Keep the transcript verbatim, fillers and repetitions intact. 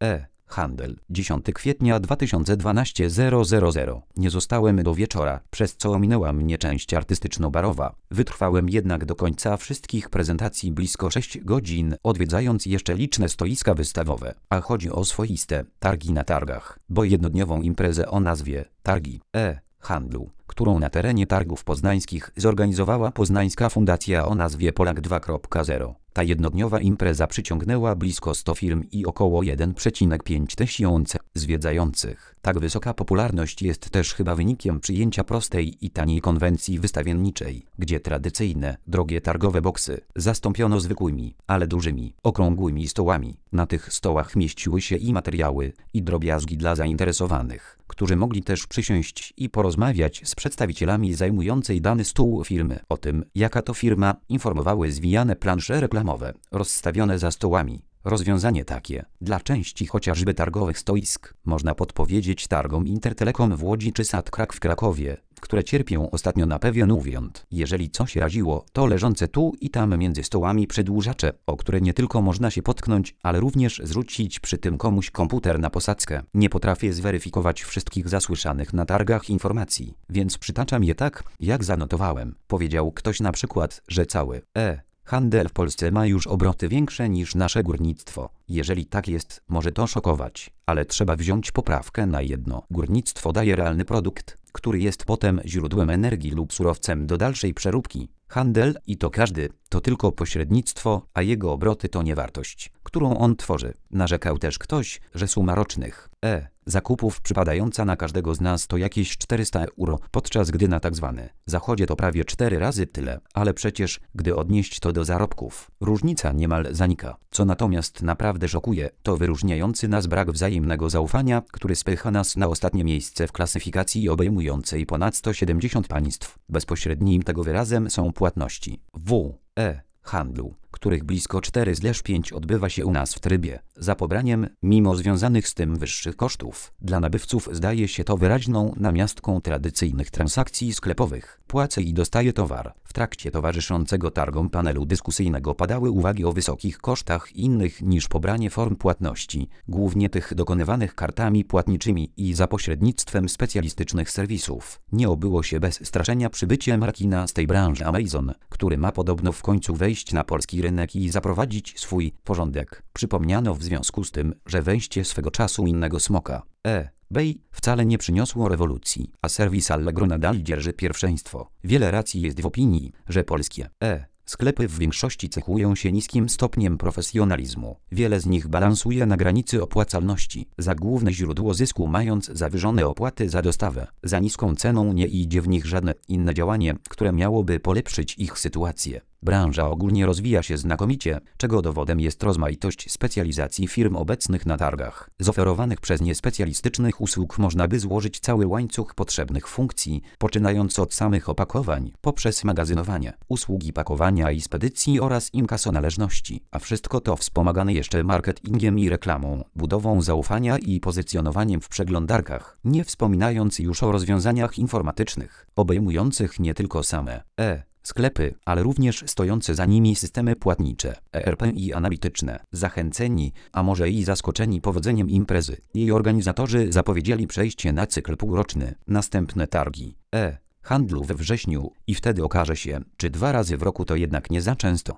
E. Handel. dziesiątego kwietnia dwa tysiące dwunastego zero zero zero. Nie zostałem do wieczora, przez co ominęła mnie część artystyczno-barowa. Wytrwałem jednak do końca wszystkich prezentacji blisko sześć godzin, odwiedzając jeszcze liczne stoiska wystawowe. A chodzi o swoiste targi na targach, bo jednodniową imprezę o nazwie Targi E. Handlu, którą na terenie targów poznańskich zorganizowała Poznańska Fundacja o nazwie Polak dwa zero. Ta jednodniowa impreza przyciągnęła blisko sto firm i około jeden przecinek pięć tysiąca zwiedzających. Tak wysoka popularność jest też chyba wynikiem przyjęcia prostej i taniej konwencji wystawienniczej, gdzie tradycyjne, drogie targowe boksy zastąpiono zwykłymi, ale dużymi, okrągłymi stołami. Na tych stołach mieściły się i materiały, i drobiazgi dla zainteresowanych, którzy mogli też przysiąść i porozmawiać z przedstawicielami zajmującej dany stół firmy. O tym, jaka to firma, informowały zwijane plansze reklamowe, rozstawione za stołami. Rozwiązanie takie, dla części chociażby targowych stoisk, można podpowiedzieć targom Intertelekom w Łodzi czy Satkrak w Krakowie, które cierpią ostatnio na pewien uwiąd. Jeżeli coś raziło, to leżące tu i tam między stołami przedłużacze, o które nie tylko można się potknąć, ale również zrzucić przy tym komuś komputer na posadzkę. Nie potrafię zweryfikować wszystkich zasłyszanych na targach informacji, więc przytaczam je tak, jak zanotowałem. Powiedział ktoś na przykład, że cały E. Handel w Polsce ma już obroty większe niż nasze górnictwo. Jeżeli tak jest, może to szokować, ale trzeba wziąć poprawkę na jedno. Górnictwo daje realny produkt, który jest potem źródłem energii lub surowcem do dalszej przeróbki. Handel, i to każdy, to tylko pośrednictwo, a jego obroty to nie wartość, którą on tworzy. Narzekał też ktoś, że suma rocznych E. zakupów przypadająca na każdego z nas to jakieś czterysta euro, podczas gdy na tak zwane zachodzie to prawie cztery razy tyle, ale przecież, gdy odnieść to do zarobków, różnica niemal zanika. Co natomiast naprawdę szokuje, to wyróżniający nas brak wzajemnego zaufania, który spycha nas na ostatnie miejsce w klasyfikacji obejmującej ponad sto siedemdziesiąt państw. Bezpośrednim tego wyrazem są płatności W. E. handlu, których blisko cztery pięć odbywa się u nas w trybie za pobraniem, mimo związanych z tym wyższych kosztów. Dla nabywców zdaje się to wyraźną namiastką tradycyjnych transakcji sklepowych. Płacę i dostaję towar. W trakcie towarzyszącego targom panelu dyskusyjnego padały uwagi o wysokich kosztach innych niż pobranie form płatności, głównie tych dokonywanych kartami płatniczymi i za pośrednictwem specjalistycznych serwisów. Nie obyło się bez straszenia przybyciem rekina z tej branży Amazon, który ma podobno w końcu wejść na polski rynek i zaprowadzić swój porządek. Przypomniano w związku z tym, że wejście swego czasu innego smoka E. eBay wcale nie przyniosło rewolucji, a serwis Allegro nadal dzierży pierwszeństwo. Wiele racji jest w opinii, że polskie E. sklepy w większości cechują się niskim stopniem profesjonalizmu. Wiele z nich balansuje na granicy opłacalności, za główne źródło zysku mając zawyżone opłaty za dostawę. Za niską ceną nie idzie w nich żadne inne działanie, które miałoby polepszyć ich sytuację. Branża ogólnie rozwija się znakomicie, czego dowodem jest rozmaitość specjalizacji firm obecnych na targach. Z oferowanych przez nie specjalistycznych usług można by złożyć cały łańcuch potrzebnych funkcji, poczynając od samych opakowań, poprzez magazynowanie, usługi pakowania i spedycji oraz inkaso należności. A wszystko to wspomagane jeszcze marketingiem i reklamą, budową zaufania i pozycjonowaniem w przeglądarkach, nie wspominając już o rozwiązaniach informatycznych, obejmujących nie tylko same E. sklepy, ale również stojące za nimi systemy płatnicze, E R P i analityczne. Zachęceni, a może i zaskoczeni powodzeniem imprezy, jej organizatorzy zapowiedzieli przejście na cykl półroczny. Następne targi E. handlu we wrześniu i wtedy okaże się, czy dwa razy w roku to jednak nie za często.